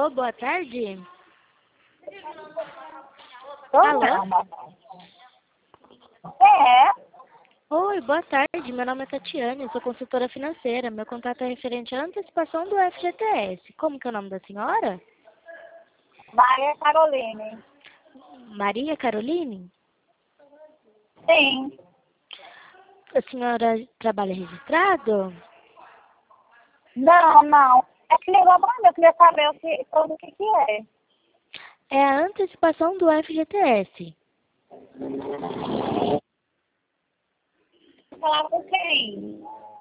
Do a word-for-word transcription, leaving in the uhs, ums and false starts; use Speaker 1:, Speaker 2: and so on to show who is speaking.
Speaker 1: Alô, boa tarde.
Speaker 2: Alô?
Speaker 1: Alô?
Speaker 2: É,
Speaker 1: Oi, boa tarde. Meu nome é Tatiane, eu sou consultora financeira. Meu contato é referente à antecipação do F G T S. Como que é o nome da senhora?
Speaker 2: Maria Caroline.
Speaker 1: Maria Caroline?
Speaker 2: Sim.
Speaker 1: A senhora trabalha registrado?
Speaker 2: Não, não. É que ligou pra mim, eu queria saber o que, sobre o que que é.
Speaker 1: É a antecipação do F G T S.
Speaker 2: Falar com quem?